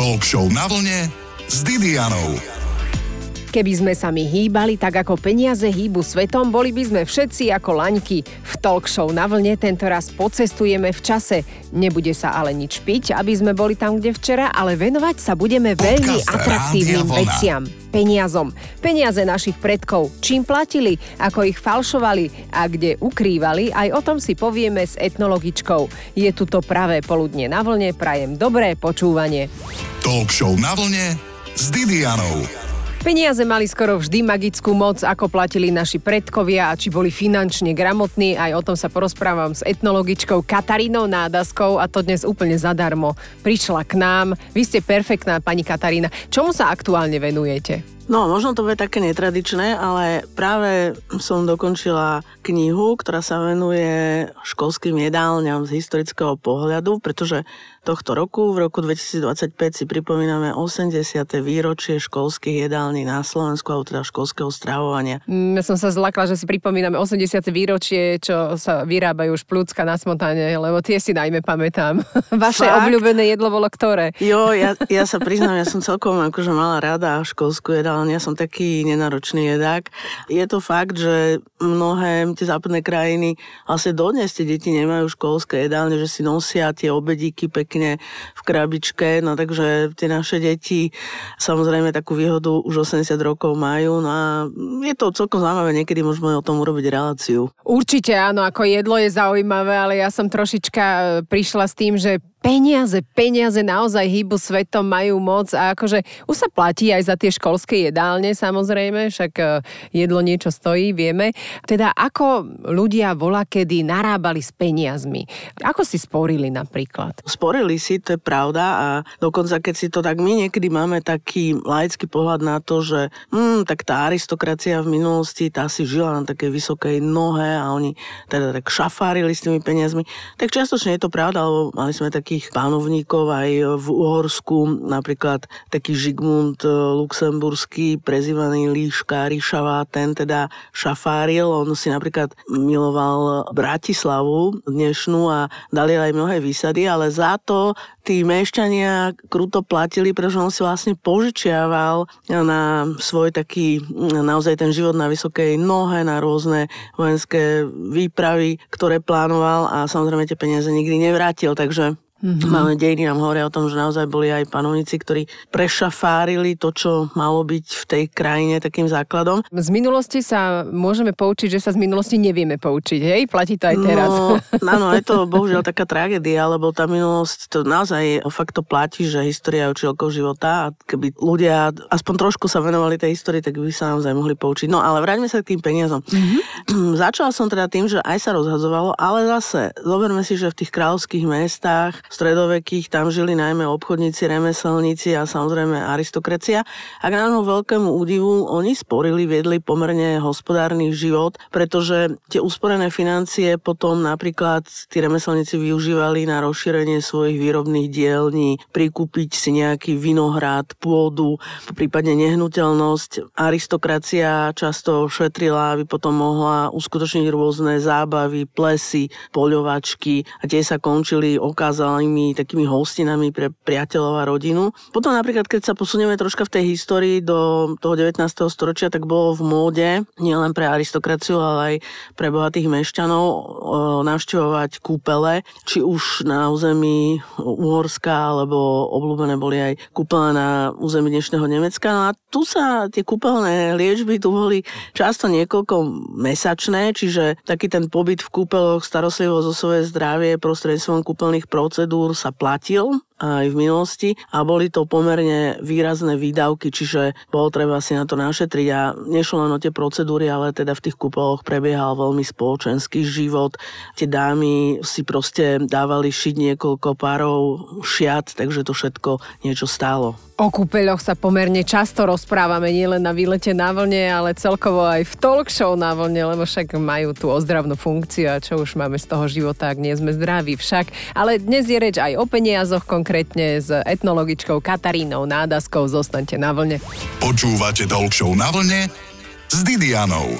Talk show na vlne s Didianou. Keby sme sa my hýbali tak ako peniaze hýbu svetom, boli by sme všetci ako laňky. V talk show na vlne tentoraz pocestujeme v čase. Nebude sa ale nič piť, aby sme boli tam, kde včera, ale venovať sa budeme veľmi atraktívnym veciam. Peniazom. Peniaze našich predkov. Čím platili, ako ich falšovali a kde ukrývali, aj o tom si povieme s etnologičkou. Je tu to pravé poludne na vlne, prajem dobré počúvanie. Talk show na vlne s Didianou. Peniaze mali skoro vždy magickú moc, ako platili naši predkovia a či boli finančne gramotní. Aj o tom sa porozprávam s etnologičkou Katarínou Nádaskou a to dnes úplne zadarmo. Prišla k nám. Vy ste perfektná, pani Katarína. Čomu sa aktuálne venujete? No, možno to bude také netradičné, ale práve som dokončila knihu, ktorá sa venuje školským jedálňam z historického pohľadu, pretože tohto roku, v roku 2025 si pripomíname 80. výročie školských jedální na Slovensku, alebo teda školského stravovania. Ja som sa zlakla, že si pripomíname 80. výročie, čo sa vyrábajú šplúcka na smotane, lebo tie si najmä pamätám. Vaše obľúbené jedlo bolo ktoré? Jo, ja sa priznám, ja som celkom akože mala rada školskú jedálňu, ja som taký nenáročný jedák. Je to fakt, že mnohé tie západné krajiny vlastne dodnes tie deti nemajú školské jedálne, že si nosia tie obedíky pekne v krabičke, no takže tie naše deti samozrejme takú výhodu už 80 rokov majú, no a je to celkom zaujímavé, niekedy môžeme o tom urobiť reláciu. Určite áno, ako jedlo je zaujímavé, ale ja som trošička prišla s tým, že peniaze naozaj hýbu svetom, majú moc a akože už sa platí aj za tie školské jedálne, samozrejme, však jedlo niečo stojí, vieme. Teda ako ľudia volakedy narábali s peniazmi? Ako si sporili napríklad? Sporili si, to je pravda a dokonca keď si to tak my niekedy máme taký laický pohľad na to, že tak tá aristokracia v minulosti, tá si žila na takej vysokej nohe a oni teda tak šafárili s tými peniazmi, tak čiastočne je to pravda, lebo mali sme takých pánovníkov aj v Uhorsku, napríklad taký Žigmund Luxemburský, prezývaný Líška, Ríšava, ten teda šafáril, on si napríklad miloval Bratislavu dnešnú a dali aj mnohé výsady, ale za to tí mešťania kruto platili, pretože on si vlastne požičiaval na svoj taký, naozaj ten život na vysokej nohe, na rôzne vojenské výpravy, ktoré plánoval a samozrejme tie peniaze nikdy nevrátil, takže máme dejiny nám hovoria o tom, že naozaj boli aj panovníci, ktorí prešafárili to, čo malo byť v tej krajine takým základom. Z minulosti sa môžeme poučiť, že sa z minulosti nevieme poučiť, hej? Platí to aj teraz. No, je to bohužiaľ taká tragédia, lebo tá minulosť, to naozaj fakt to platí, že história je učiteľkou života a keby ľudia aspoň trošku sa venovali tej histórii, tak by sa naozaj mohli poučiť. No ale vráťme sa k tým peniazom. Začala som teda tým, že aj sa rozhadzovalo, ale zase zoberme si, že v tých kráľovských mestách stredovekých, tam žili najmä obchodníci, remeselníci a samozrejme aristokracia. A k nášmu veľkému údivu oni sporili, viedli pomerne hospodárny život, pretože tie usporené financie potom napríklad tí remeselníci využívali na rozšírenie svojich výrobných dielní, prikúpiť si nejaký vinohrad, pôdu, prípadne nehnuteľnosť. Aristokracia často šetrila, aby potom mohla uskutočniť rôzne zábavy, plesy, poľovačky a tie sa končili okázalými takými hostinami pre priateľov a rodinu. Potom napríklad, keď sa posunieme troška v tej histórii do toho 19. storočia, tak bolo v móde nielen pre aristokraciu, ale aj pre bohatých mešťanov navštevovať kúpele, či už na území Uhorska, alebo obľúbené boli aj kúpele na území dnešného Nemecka. No a tu sa tie kúpeľné liečby tu boli často niekoľko mesačné, čiže taký ten pobyt v kúpeloch, starostlivosť o svoje zdravie prostredníctvom kúpeľných procedúr sa platil aj v minulosti a boli to pomerne výrazné výdavky, čiže bolo treba si na to našetriť a nešlo len o tie procedúry, ale teda v tých kúpeloch prebiehal veľmi spoločenský život. Tie dámy si proste dávali šiť niekoľko párov šiat, takže to všetko niečo stálo. O kúpeľoch sa pomerne často rozprávame, nielen na výlete na vlne, ale celkovo aj v talk show na vlne, lebo však majú tú ozdravnú funkciu a čo už máme z toho života, ak nie sme zdraví však. Ale dnes je reč aj o peniazoch, konkrétne s etnologičkou Katarínou Nádaskou. Zostaňte na vlne. Počúvate talk show na vlne s Didianou.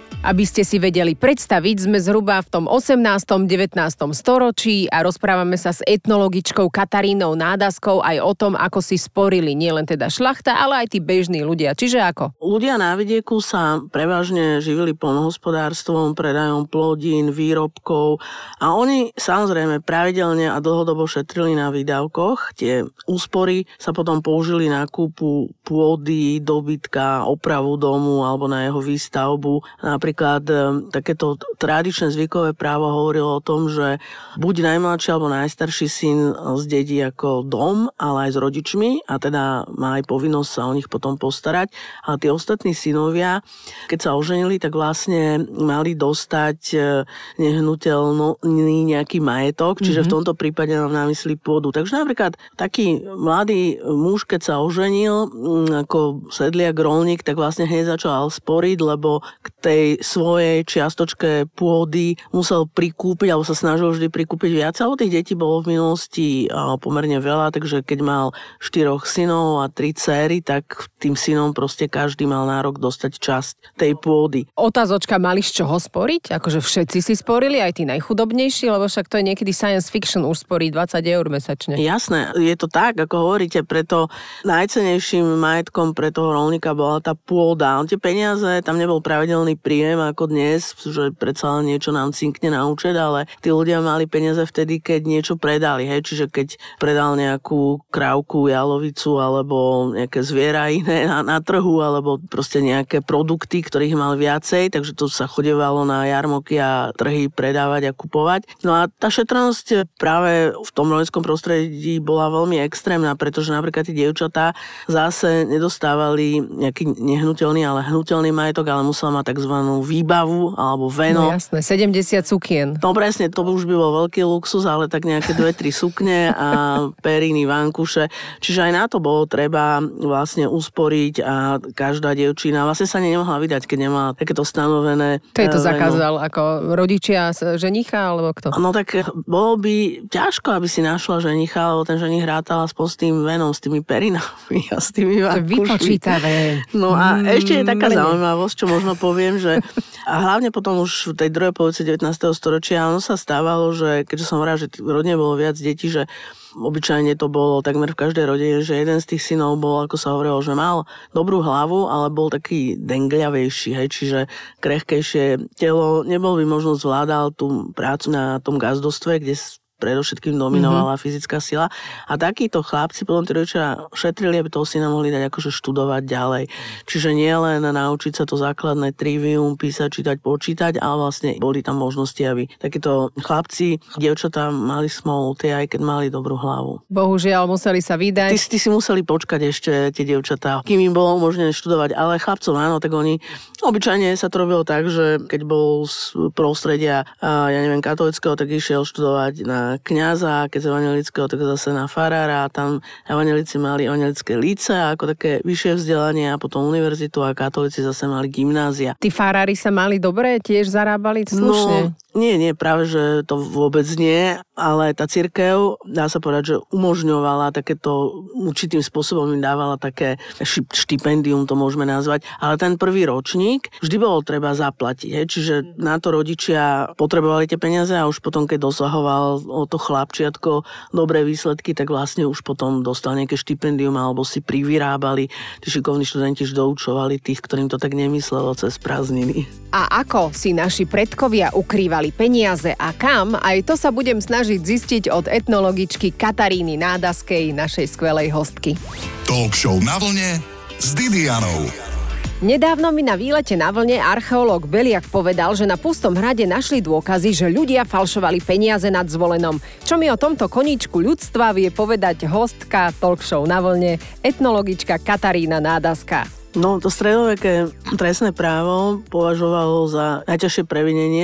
Aby ste si vedeli predstaviť, sme zhruba v tom 18. 19. storočí a rozprávame sa s etnologičkou Katarínou Nádaskou aj o tom, ako si sporili nielen teda šľachta, ale aj tí bežní ľudia. Čiže ako? Ľudia na vidieku sa prevažne živili poľnohospodárstvom, predajom plodín, výrobkov a oni samozrejme pravidelne a dlhodobo šetrili na výdavkoch. Tie úspory sa potom použili na kúpu pôdy, dobytka, opravu domu alebo na jeho výstavbu. Napríklad takéto tradičné zvykové právo hovorilo o tom, že buď najmladší alebo najstarší syn zdedí ako dom, ale aj s rodičmi a teda má aj povinnosť sa o nich potom postarať. A tí ostatní synovia, keď sa oženili, tak vlastne mali dostať nehnuteľný nejaký majetok, čiže v tomto prípade mám na mysli pôdu. Takže napríklad taký mladý muž, keď sa oženil ako sedliak rolník, tak vlastne hneď začal sporiť, lebo k tej svojej čiastočke pôdy musel prikúpiť, alebo sa snažil vždy prikúpiť viac, alebo tých detí bolo v minulosti pomerne veľa, takže keď mal 4 synov a 3 céry, tak tým synom proste každý mal nárok dostať časť tej pôdy. Otázočka, mali z čoho sporiť? Akože všetci si sporili, aj tí najchudobnejší, lebo však to je niekedy science fiction, už sporí 20 eur mesačne. Jasné, je to tak, ako hovoríte, preto najcennejším majetkom pre toho rolníka bola tá pôda. Tie peniaze, tam nebol pravidelný príjem ako dnes, že predsa len niečo nám cinkne na účet, ale tí ľudia mali peniaze vtedy, keď niečo predali, hej, čiže keď predal nejakú krávku, jalovicu alebo nejaké zviera iné na trhu, alebo proste nejaké produkty, ktorých mal viacej, takže to sa chodevalo na jarmoky a trhy predávať a kupovať. No a tá šetrnosť práve v tom rolnickom prostredí bola veľmi extrémna, pretože napríklad tí dievčatá zase nedostávali nejaký nehnuteľný, ale hnuteľný majetok, ale musela mať takzvanú výbavu alebo veno. No jasné, 70 sukien. No presne, to už by bol veľký luxus, ale tak nejaké 2-3 sukne a periny, vankuše. Čiže aj na to bolo treba vlastne usporiť a každá dievčina vlastne sa nemohla vydať, keď nemala takéto stanovené. To je to zakázal ako rodičia ženicha alebo kto? No tak bolo by ťažko, aby si našla ženicha, lebo ten ženich rátal aspoň s tým venom, s tými perinami a s tými vankušmi. Vypočítavé. No a ešte je taká zaujímavosť, čo možno poviem, že a hlavne potom už v tej druhej polovici 19. storočia ono sa stávalo, že keďže som hovorila, že v rodine bolo viac detí, že obyčajne to bolo takmer v každej rodine, že jeden z tých synov bol, ako sa hovorilo, že mal dobrú hlavu, ale bol taký dengľavejší, hej, čiže krehkejšie telo, nebol by možno zvládal tú prácu na tom gazdostve, kde predovšetkým dominovala fyzická sila. A takíto chlapci potom tí rodičia šetrili, aby toho syna mohli dať akože študovať ďalej. Čiže nie len naučiť sa to základné trivium, písať, čítať, počítať, ale vlastne boli tam možnosti, aby takíto chlapci, dievčatá mali smolu, tie aj keď mali dobrú hlavu. Bohužiaľ, museli sa vydať. Ty si museli počkať ešte tie dievčatá, kým im bolo možné študovať, ale chlapcov áno, tak oni obyčajne sa to robilo tak, že keď bol z prostredia, ja neviem, katolického, tak išiel študovať na kňaza, keď z evanjelického, tak zase na farára. Tam evanjelici mali evangelické lícea ako také vyššie vzdelanie a potom univerzitu a katolíci zase mali gymnázia. Tí farári sa mali dobre, tiež zarábali slušne? No, nie, práve, že to vôbec nie, ale tá cirkev, dá sa povedať, že umožňovala takéto, určitým spôsobom im dávala také štipendium, to môžeme nazvať, ale ten prvý ročník vždy bolo treba zaplatiť, čiže na to rodičia potrebovali tie peniaze a už potom, keď dosahoval o to chlapčiatko dobré výsledky, tak vlastne už potom dostal nejaké štipendium alebo si privyrábali. Tí šikovní študenti už doučovali tých, ktorým to tak nemyslelo cez prázdniny. A ako si naši predkovia ukrývali peniaze a kam, aj to sa budem snažiť zistiť od etnologičky Kataríny Nádaskej, našej skvelej hostky. Talk show na vlne s Didianou. Nedávno mi na výlete na vlne archeológ Beliak povedal, že na Pustom hrade našli dôkazy, že ľudia falšovali peniaze nad Zvolenom. Čo mi o tomto koníčku ľudstva vie povedať hostka Talk show na vlne, etnologička Katarína Nádaská. No, to stredoveké trestné právo považovalo za najťažšie previnenie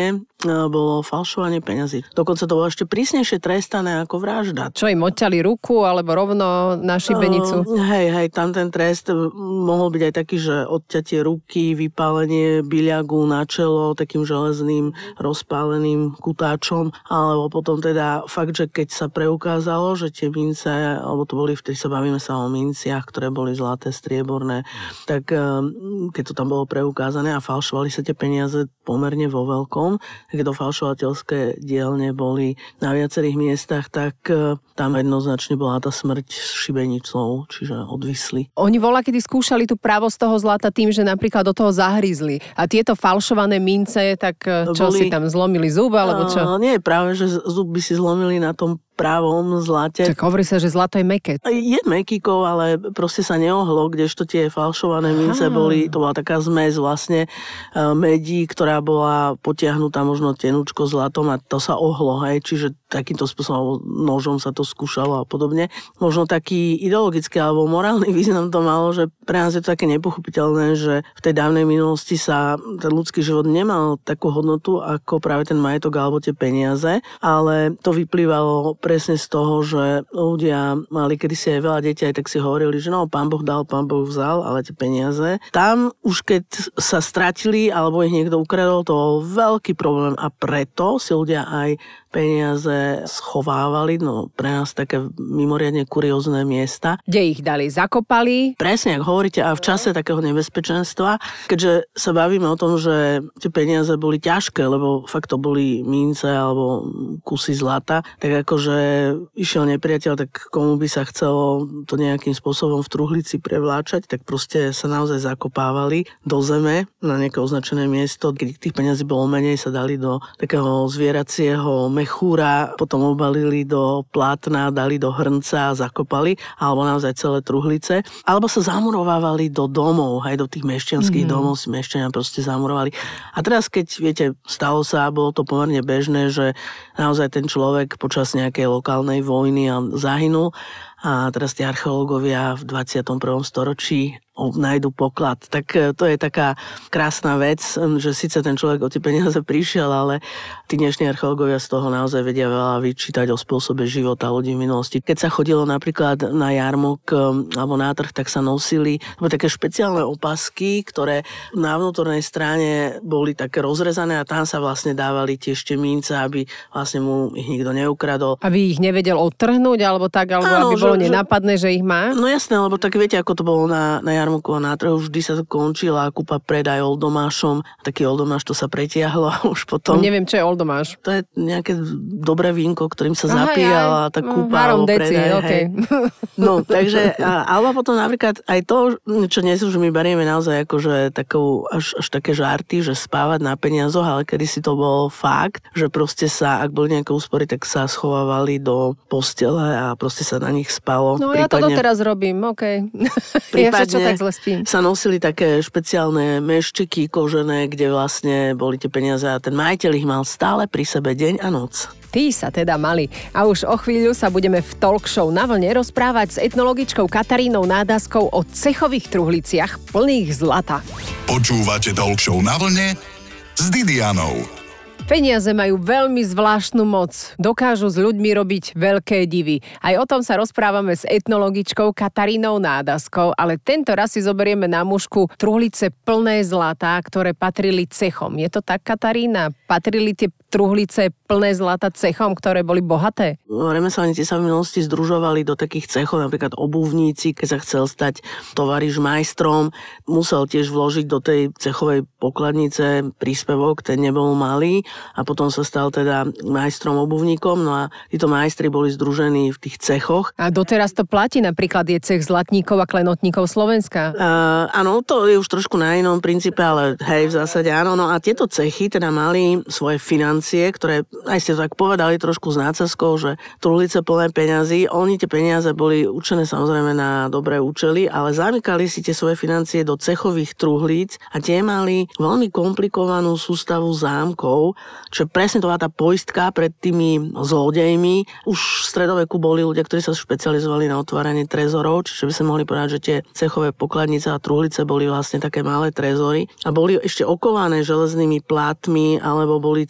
bolo falšovanie peňazí. Dokonca to bolo ešte prísnejšie trestané ako vražda. Čo im odťali ruku alebo rovno na šibenicu? Hej, tam ten trest mohol byť aj taký, že odťatie ruky, vypálenie byľagu na čelo takým železným rozpáleným kutáčom, alebo potom teda fakt, že keď sa preukázalo, že tie mince, alebo to boli, vtedy sa bavíme sa o minciach, ktoré boli zlaté, strieborné, tak keď to tam bolo preukázané a falšovali sa tie peniaze pomerne vo veľkom, keď to falšovateľské dielne boli na viacerých miestach, tak tam jednoznačne bola tá smrť s šibenicou, čiže odvisli. Oni kedy skúšali tú pravosť toho zlata tým, že napríklad do toho zahryzli. A tieto falšované mince, tak čo si tam zlomili zub, alebo čo? Nie, práve, že zub by si zlomili na tom právom zlate. Tak hovorí sa, že zlato je mäkké. Je mäkkýkov, ale proste sa neohlo, kdežto tie falšované mince boli, to bola taká zmes vlastne medí, ktorá bola potiahnutá možno tenúčko zlatom a to sa ohlo, hej, čiže takýmto spôsobom nožom sa to skúšalo a podobne. Možno taký ideologický alebo morálny význam to malo, že pre nás je to také nepochopiteľné, že v tej dávnej minulosti sa ten ľudský život nemal takú hodnotu ako práve ten majetok alebo tie peniaze, ale to vyplývalo presne z toho, že ľudia mali kedysi aj veľa detí, aj tak si hovorili, že no, Pán Boh dal, Pán Boh vzal, ale tie peniaze. Tam už keď sa stratili alebo ich niekto ukradol, to bol veľký problém a preto si ľudia aj peniaze schovávali, no pre nás také mimoriadne kuriózne miesta. Kde ich dali? Zakopali? Presne, ako hovoríte, a v čase takého nebezpečenstva, keďže sa bavíme o tom, že tie peniaze boli ťažké, lebo fakt to boli mince alebo kusy zlata, tak akože išiel nepriateľ, tak komu by sa chcelo to nejakým spôsobom v truhlici prevláčať, tak proste sa naozaj zakopávali do zeme na nejaké označené miesto, keď tých peniazí bolo menej, sa dali do takého zvieracieho mechúra, potom obalili do plátna, dali do hrnca a zakopali, alebo naozaj celé truhlice. Alebo sa zamurovávali do domov, aj do tých mešťanských domov si mešťania proste zamurovali. A teraz, keď, viete, stalo sa, bolo to pomerne bežné, že naozaj ten človek počas nejakej lokálnej vojny zahynul a teraz tie archeológovia v 21. storočí nájdu poklad. Tak to je taká krásna vec, že síce ten človek o tie peniaze prišiel, ale tí dnešní archeológovia z toho naozaj vedia veľa vyčítať o spôsobe života ľudí v minulosti. Keď sa chodilo napríklad na jarmok alebo na trh, tak sa nosili také špeciálne opasky, ktoré na vnútornej strane boli také rozrezané a tam sa vlastne dávali tie mince, aby vlastne mu ich nikto neukradol. Aby ich nevedel odtrhnúť, alebo tak, alebo áno, aby bolo nenápadné, že ich má? No jasné, lebo tak viete, ako to bolo na jarmoku a na trhu, vždy sa to končila kúpa predaj oldomášom. Taký oldomáš to sa pretiahlo a už potom... Neviem, čo je oldomáš. To je nejaké dobré vínko, ktorým sa zapíjala tá kúpa alebo predaj. Okay. No, takže, alebo potom napríklad aj to, čo dnes už my berieme naozaj akože takou, až také žarty, že spávať na peniazoch, ale kedysi to bol fakt, že proste sa, ak boli nejaké úspory, tak sa schovávali do postele a proste sa na nich spalo. No ja to doteraz robím, okej. Prípadne tak zle spím. Sa nosili také špeciálne meščiky kožené, kde vlastne boli tie peniaze a ten majiteľ ich mal stále pri sebe deň a noc. Tí sa teda mali. A už o chvíľu sa budeme v Talk Show na vlne rozprávať s etnologičkou Katarínou Nádaskou o cechových truhliciach plných zlata. Počúvate Talk Show na vlne s Didianou. Peniaze majú veľmi zvláštnu moc. Dokážu s ľuďmi robiť veľké divy. Aj o tom sa rozprávame s etnologičkou Katarínou Nádaskou, ale tento raz si zoberieme na mužku truhlice plné zlata, ktoré patrili cechom. Je to tak, Katarína? Patrili tie truhlice plné zlata cechom, ktoré boli bohaté? Remeselníci sa v minulosti združovali do takých cechov, napríklad obuvníci, keď sa chcel stať tovaríš majstrom, musel tiež vložiť do tej cechovej pokladnice príspevok, ten nebol malý. A potom sa stal teda majstrom obuvníkom, no a títo majstri boli združení v tých cechoch. A doteraz to platí, napríklad je cech zlatníkov a klenotníkov Slovenska? Áno, to je už trošku na inom princípe, ale hej, v zásade áno. No a tieto cechy teda mali svoje financie, ktoré, aj ste to tak povedali trošku s náceskou, že truhlice plné peňazí, oni tie peniaze boli určené samozrejme na dobré účely, ale zamykali si tie svoje financie do cechových truhlíc a tie mali veľmi komplikovanú sústavu zámkov, čo presne to bola tá poistka pred tými zlodejmi. Už v stredoveku boli ľudia, ktorí sa špecializovali na otváranie trezorov, čiže by sa mohli povedať, že tie cechové pokladnice a truhlice boli vlastne také malé trezory a boli ešte okované železnými plátmi alebo boli celé zo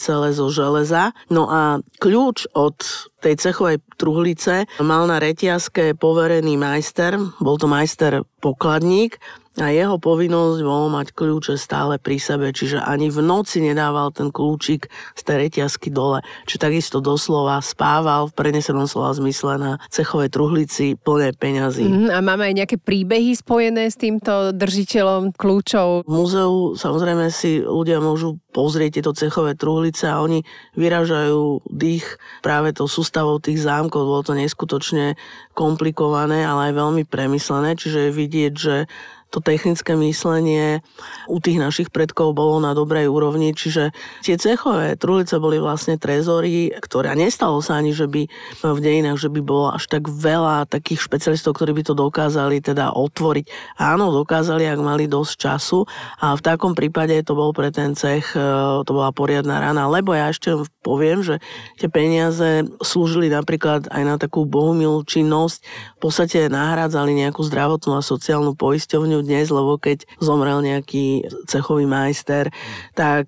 zo železa. No a kľúč od tej cechovej truhlice mal na reťazke poverený majster, bol to majster pokladník, a jeho povinnosť bolo mať kľúče stále pri sebe, čiže ani v noci nedával ten kľúčik z tej reťazky dole. Čiže takisto doslova spával v prenesenom slova zmysle na cechovej truhlici plné peňazí. A máme aj nejaké príbehy spojené s týmto držiteľom kľúčov? V múzeu samozrejme si ľudia môžu pozrieť tieto cechové truhlice a oni vyražajú dých práve tou sústavou tých zámkov. Bolo to neskutočne komplikované, ale aj veľmi premyslené, čiže je vidieť, že to technické myslenie u tých našich predkov bolo na dobrej úrovni, čiže tie cechové truhlice boli vlastne trezory, ktoré nestalo sa ani, že by v dejinách, že by bolo až tak veľa takých špecialistov, ktorí by to dokázali teda otvoriť. Áno, dokázali, ak mali dosť času, a v takom prípade to bol pre ten cech, to bola poriadna rana, lebo ja ešte poviem, že tie peniaze slúžili napríklad aj na takú bohumilú činnosť, v podstate nahrádzali nejakú zdravotnú a sociálnu poisťovňu dnes, lebo keď zomrel nejaký cechový majster, tak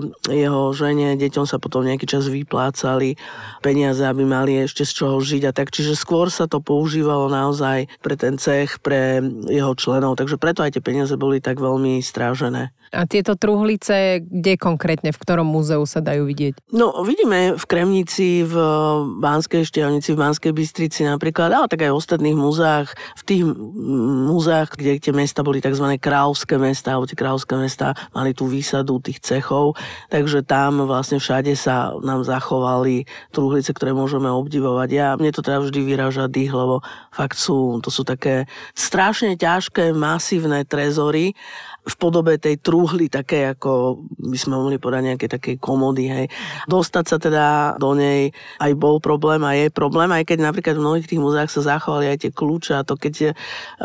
jeho žene, deťom sa potom nejaký čas vyplácali peniaze, aby mali ešte z čoho žiť a tak. Čiže skôr sa to používalo naozaj pre ten cech, pre jeho členov, takže preto aj tie peniaze boli tak veľmi strážené. A tieto truhlice, kde konkrétne, v ktorom múzeu sa dajú vidieť? No, vidíme v Kremnici, v Banskej Štiavnici, v Banskej Bystrici napríklad, ale tak aj v ostatných múzeách, v tých múzeách, kde tie mesta boli tzv. Kráľovské mesta, alebo tie kráľovské mesta mali tú výsadu tých cechov, takže tam vlastne všade sa nám zachovali truhlice, ktoré môžeme obdivovať. Mne to teda vždy vyráža dých, lebo fakt to sú také strašne ťažké, masívne trezory v podobe tej truhly, také ako by sme mohli povedať nejaké také komody, hej. Dostať sa teda do nej aj bol problém a je problém, aj keď napríklad v mnohých tých múzeách sa zachovali aj tie kľúče, a to keď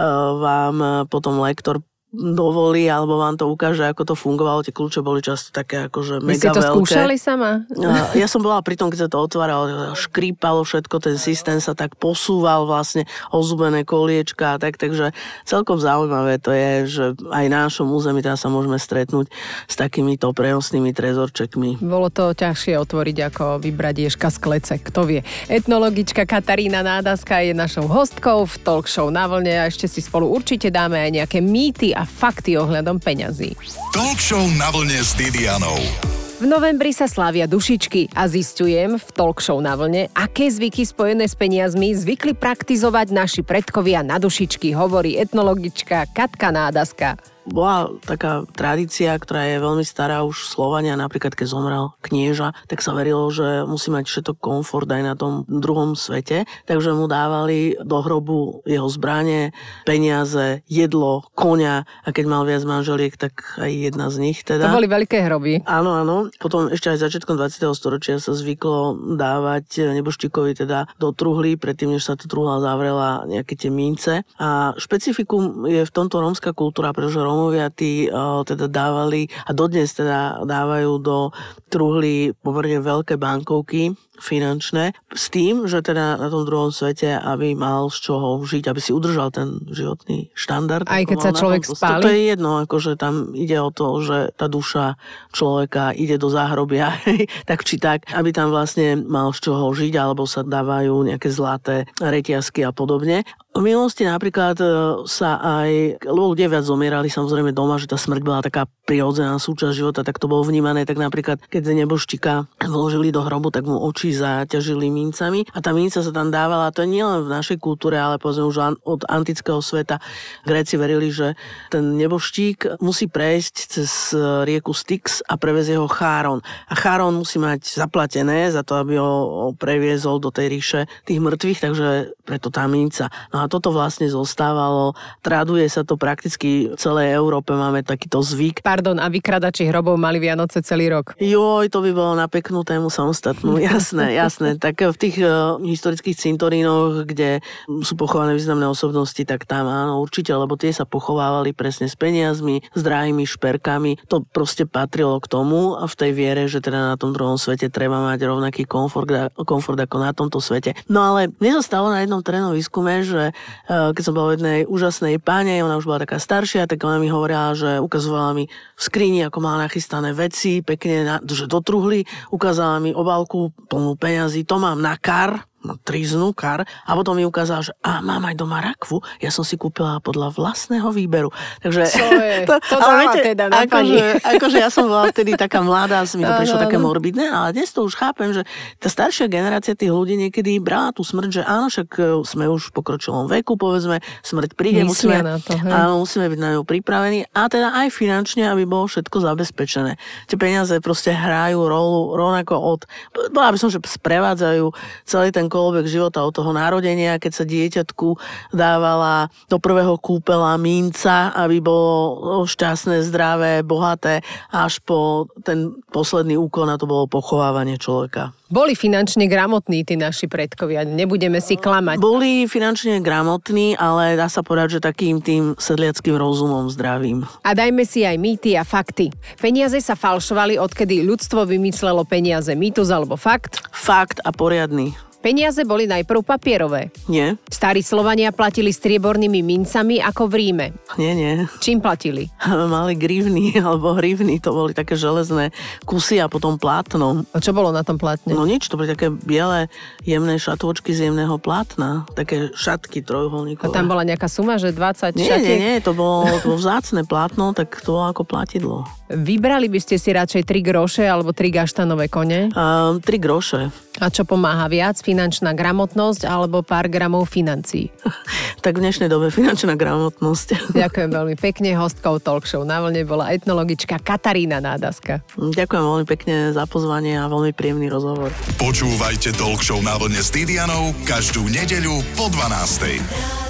vám potom lektor dovolí, alebo vám to ukáže, ako to fungovalo. Tie kľúče boli často také akože mega veľké. Vy si to skúšali sama? Ja som bola pri tom, keď sa to otváralo, škrípalo všetko, ten systém sa tak posúval, vlastne ozubené koliečka a tak, takže celkom zaujímavé to je, že aj na našom múzeu teraz sa môžeme stretnúť s takýmito prenosnými trezorčekmi. Bolo to ťažšie otvoriť, ako vybrať ježka z klece, kto vie. Etnologička Katarína Nádaska je našou hostkou v Talk Show Na vlne a ešte si spolu určite dáme aj nejaké mýty a fakty ohľadom peňazí. Talk Show Na vlne s Didianou. V novembri sa slávia dušičky a zistujem v Talk Show Na vlne, aké zvyky spojené s peniazmi zvykli praktizovať naši predkovia na dušičky, hovorí etnologička Katka Nádaska. Bola taká tradícia, ktorá je veľmi stará už Slovania, napríklad keď zomrel knieža, tak sa verilo, že musí mať všetko komfort aj na tom druhom svete, takže mu dávali do hrobu jeho zbrane, peniaze, jedlo, koňa, a keď mal viac manželiek, tak aj jedna z nich teda. To boli veľké hroby. Áno, áno. Potom ešte aj začiatkom 20. storočia sa zvyklo dávať nebožtíkovi teda do truhly, predtým než sa tá truhla zavrela, nejaké tie mince. A špecifikum je v tomto rómska kultúra, pretože Rómovia tí teda dávali a dodnes teda dávajú do truhly pomerne veľké bankovky finančné, s tým, že teda na tom druhom svete, aby mal z čoho žiť, aby si udržal ten životný štandard. Aj keď sa človek spáli? To je jedno, akože tam ide o to, že tá duša človeka ide do záhrobia, tak či tak, aby tam vlastne mal z čoho žiť, alebo sa dávajú nejaké zlaté reťazky a podobne. V minulosti napríklad sa aj, lebo ľudia viac zomierali samozrejme doma, že tá smrť bola taká prirodzená súčasť života, tak to bolo vnímané, tak napríklad keď nebožtíka vložili do hrobu, tak mu oči zaťažili mincami a tá minca sa tam dávala, to je nielen v našej kultúre, ale povedzme už od antického sveta. Gréci verili, že ten nebožtík musí prejsť cez rieku Styx a previesť ho Cháron. A Cháron musí mať zaplatené za to, aby ho previezol do tej ríše tých mŕtvych, takže preto tá minca. No a toto vlastne zostávalo, traduje sa to prakticky v celej Európe, máme takýto zvyk. Pardon, a vykradači hrobov mali Vianoce celý rok? Joj, to by bolo na peknú tému samostatnú, jasné. Jasné. Tak v tých historických cintorínoch, kde sú pochované významné osobnosti, tak tam áno, určite, lebo tie sa pochovávali presne s peniazmi, s drahými šperkami. To proste patrilo k tomu a v tej viere, že teda na tom druhom svete treba mať rovnaký komfort ako na tomto svete. No ale mne sa stalo na jednom terénnom výskume, že keď som bola v jednej úžasnej páne, ona už bola taká staršia, tak ona mi hovorila, že ukazovala mi v skrini, ako mala nachystané veci, pekne, že do truhly, ukázala mi obálku plnú peňazí, to mám na kar, na triznu kar, a potom mi ukázala, že mám aj doma rakvu, ja som si kúpila podľa vlastného výberu. Takže to dáva teda na pani. Akože ja som bola vtedy taká mladá, mi to prišlo také morbidné, ale dnes to už chápem, že tá staršia generácia tých ľudí niekedy brala tú smrť, že áno, však sme už v pokročilom veku, povedzme, smrť príde, musíme byť na ňu pripravení a teda aj finančne, aby bolo všetko zabezpečené. Tie peniaze proste hrajú rolu rovnako bola by som, že sprevádzajú celý ten kolobek života od toho narodenia, keď sa dieťatku dávala do prvého kúpela minca, aby bolo šťastné, zdravé, bohaté, až po ten posledný úkon, a to bolo pochovávanie človeka. Boli finančne gramotní tí naši predkovia, nebudeme si klamať. Boli finančne gramotní, ale dá sa povedať, že takým tým sedliackým rozumom zdravým. A dajme si aj mýty a fakty. Peniaze sa falšovali, odkedy ľudstvo vymyslelo peniaze. Mýtus alebo fakt? Fakt a poriadny. Peniaze boli najprv papierové. Nie. Starí Slovania platili striebornými mincami ako v Ríme. Nie. Čím platili? Mali grivny alebo hrivny, to boli také železné kusy a potom plátno. A čo bolo na tom plátne? No nič, to boli také biele, jemné šatôčky z jemného plátna. Také šatky trojuholníkové. A tam bola nejaká suma, že 20 šatiek? Nie, to bolo vzácne plátno, tak to bolo ako platidlo. Vybrali by ste si radšej 3 groše alebo 3 gaštanové kone? 3 groše. A čo pomáha viac? Finančná gramotnosť alebo pár gramov financií? Tak v dnešnej dobe finančná gramotnosť. Ďakujem veľmi pekne. Hostkou Talk Show na vlne bola etnologička Katarína Nádaska. Ďakujem veľmi pekne za pozvanie a veľmi príjemný rozhovor. Počúvajte Talk Show na vlne s Didianou každú nedeľu po 12:00.